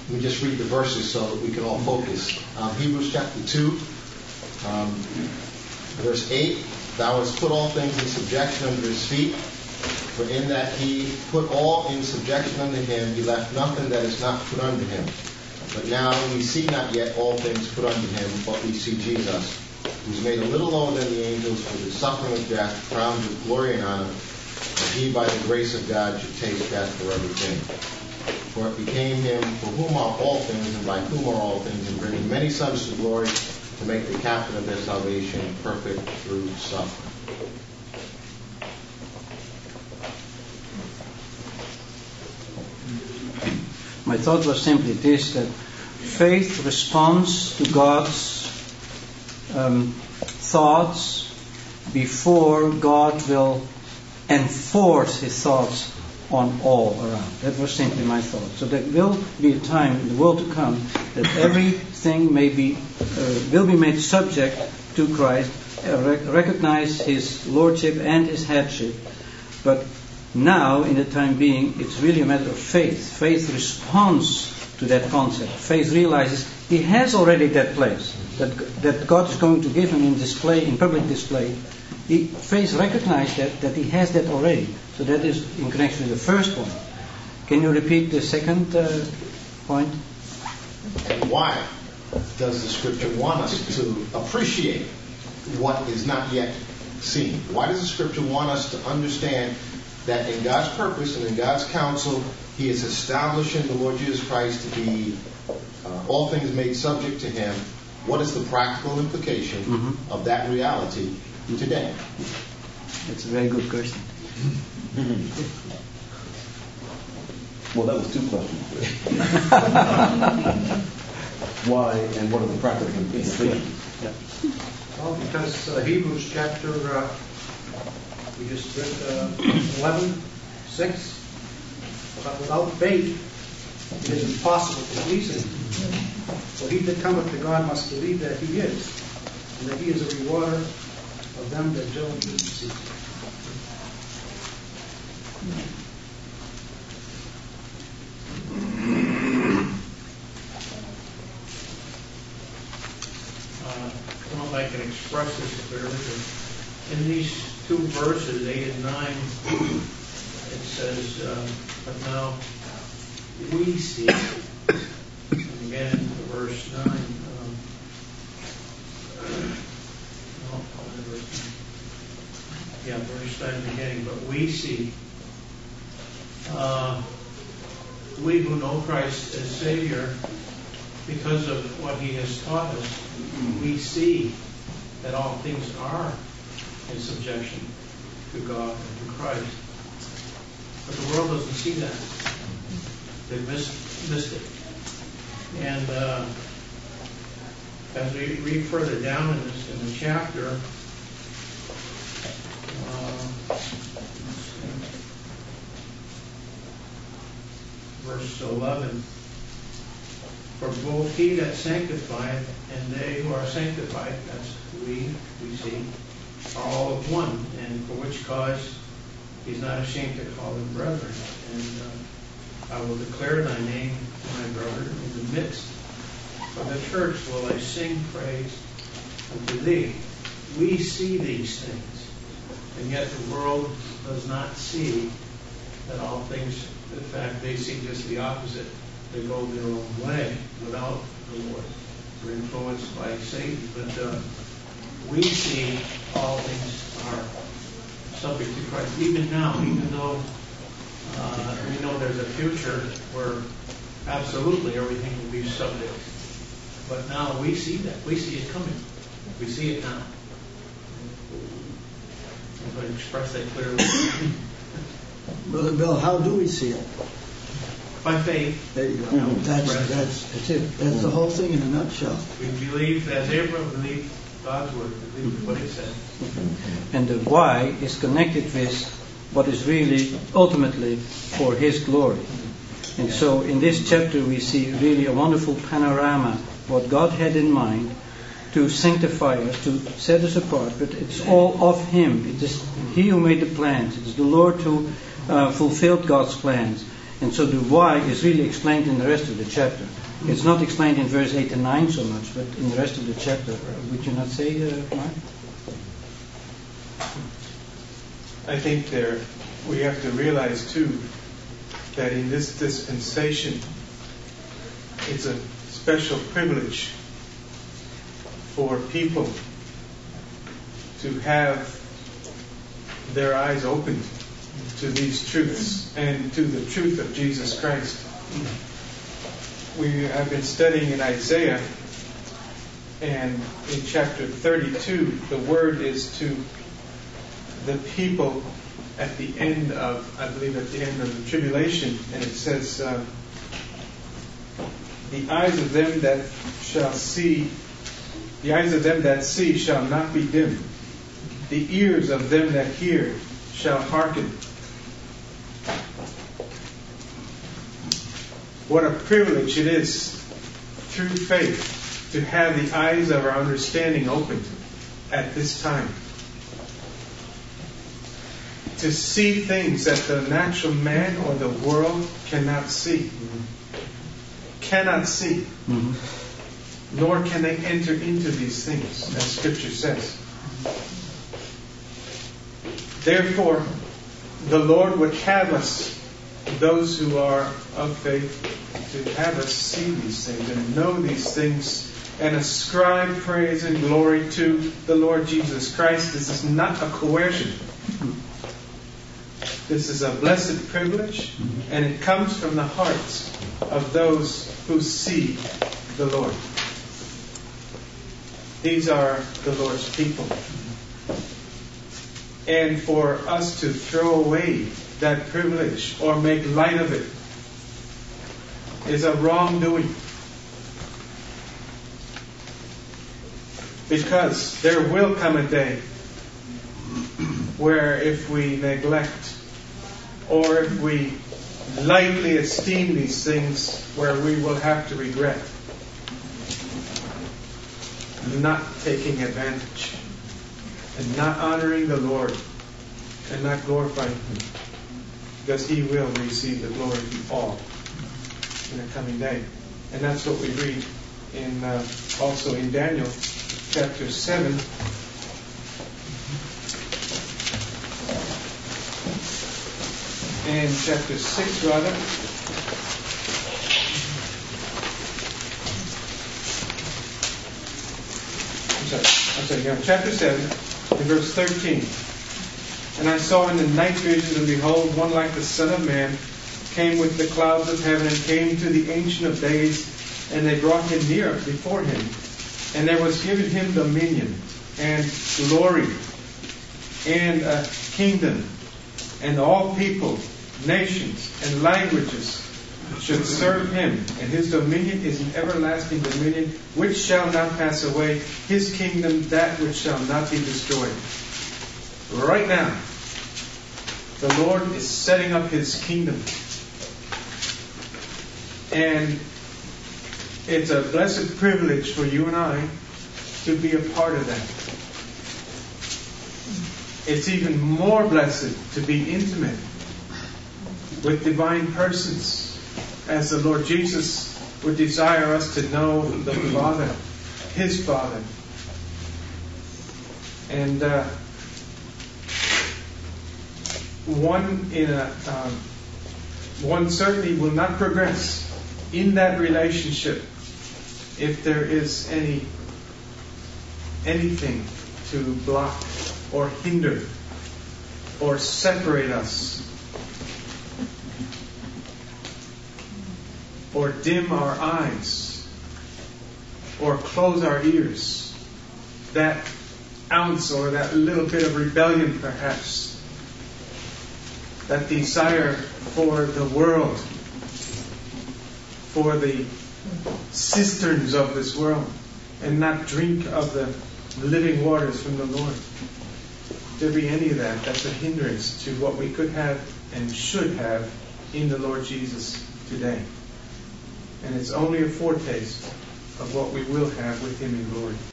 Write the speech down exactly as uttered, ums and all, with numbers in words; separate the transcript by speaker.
Speaker 1: Let me just read the verses so that we can all focus. Um, Hebrews chapter two, um, verse eight. Thou hast put all things in subjection under his feet. For in that he put all in subjection unto him, he left nothing that is not put unto him. But now we see not yet all things put unto him, but we see Jesus, who is made a little lower than the angels for the suffering of death, crowned with glory and honor, that he by the grace of God should taste death for everything. For it became him for whom are all things, and by whom are all things, and bringing many sons to glory, to make the captain of their salvation perfect through suffering.
Speaker 2: My thought was simply this, that faith responds to God's um, thoughts before God will enforce his thoughts on all around. That was simply my thought. So there will be a time in the world to come that everything may be, uh, will be made subject to Christ, uh, rec- recognize his lordship and his headship. But now, in the time being, it's really a matter of faith. Faith responds to that concept. Faith realizes he has already that place, that that God is going to give him in display, in public display. He, faith recognizes that, that he has that already. So that is in connection with the first point. Can you repeat the second uh, point?
Speaker 1: And why does the Scripture want us to appreciate what is not yet seen? Why does the Scripture want us to understand that in God's purpose and in God's counsel, he is establishing the Lord Jesus Christ to be uh, all things made subject to him? What is the practical implication mm-hmm. of that reality today?
Speaker 2: That's a very good question.
Speaker 3: Well, that was two questions. Why and what are the practical implications?
Speaker 4: Yeah. Well, because uh, Hebrews chapter, uh, we just read uh, eleven, six, but without faith it is impossible to please him. For he that cometh to God must believe that he is, and that he is a rewarder of them that diligently seek him.
Speaker 5: Uh, I don't know if I can express this clearly, but in these two verses, eight and nine, it says, uh, but now we see, and again in verse nine, um, no, verse nine. Yeah, verse nine beginning, but we see, uh, we who know Christ as Savior, because of what he has taught us, we see that all things are in subjection to God and to Christ. But the world doesn't see that. They've missed, missed it. And uh, as we read further down in this in the chapter, uh, verse eleven, for both he that sanctifieth and they who are sanctified, that's we, we see, are all of one, and for which cause he's not ashamed to call them brethren. And uh, I will declare thy name, my brother, in the midst of the church will I sing praise unto thee. We see these things, and yet the world does not see that all things, in fact, they see just the opposite. They go their own way without the Lord. They're influenced by Satan. But uh, we see all things are subject to Christ. Even now, even though uh, we know there's a future where absolutely everything will be subject. But now we see that. We see it coming. We see it now. If I express that clearly.
Speaker 6: Brother Bill, how do we see it?
Speaker 5: By faith.
Speaker 6: There you go. Mm-hmm. That's, that's, that's it. That's mm-hmm. the whole thing in a nutshell.
Speaker 5: We believe, as Abraham believed God's word, believe what it said.
Speaker 2: Mm-hmm. And the why is connected with what is really ultimately for his glory. And so in this chapter we see really a wonderful panorama, what God had in mind to sanctify us, to set us apart. But it's all of him. It is he who made the plans. It is the Lord who uh, fulfilled God's plans. And so the why is really explained in the rest of the chapter. It's not explained in verse eight and nine so much, but in the rest of the chapter. Would you not say, uh, Mark?
Speaker 7: I think there we have to realize too that in this dispensation it's a special privilege for people to have their eyes opened to these truths and to the truth of Jesus Christ. We have been studying in Isaiah, and in chapter thirty-two, the word is to the people at the end of, I believe at the end of the tribulation, and it says, uh, the eyes of them that shall see, the eyes of them that see shall not be dim. The ears of them that hear shall hearken. What a privilege it is through faith to have the eyes of our understanding opened at this time. To see things that the natural man or the world cannot see. Cannot see. Mm-hmm. Nor can they enter into these things, as Scripture says. Therefore, the Lord would have us, those who are of faith, to have us see these things and know these things and ascribe praise and glory to the Lord Jesus Christ. This is not a coercion. This is a blessed privilege, and it comes from the hearts of those who see the Lord. These are the Lord's people. And for us to throw away that privilege or make light of it is a wrongdoing. Because there will come a day where if we neglect or if we lightly esteem these things, where we will have to regret not taking advantage and not honoring the Lord and not glorifying Him, because He will receive the glory from all in the coming day. And that's what we read in uh, also in Daniel chapter seven. And chapter six, rather. I'm sorry. I'm sorry. Yeah, chapter seven, in verse thirteen. And I saw in the night visions, and behold, one like the Son of Man came with the clouds of heaven, and came to the Ancient of Days, and they brought him near before him. And there was given him dominion, and glory, and a kingdom, and all people, nations, and languages should serve him. And his dominion is an everlasting dominion, which shall not pass away, his kingdom that which shall not be destroyed. Right now, the Lord is setting up His kingdom. And it's a blessed privilege for you and I to be a part of that. It's even more blessed to be intimate with divine persons, as the Lord Jesus would desire us to know the Father, His Father. And uh, one in a um, one certainly will not progress in that relationship if there is any anything to block or hinder or separate us or dim our eyes or close our ears. That ounce or that little bit of rebellion, perhaps, that desire for the world, for the cisterns of this world, and not drink of the living waters from the Lord. If there be any of that, that's a hindrance to what we could have and should have in the Lord Jesus today. And it's only a foretaste of what we will have with Him in glory.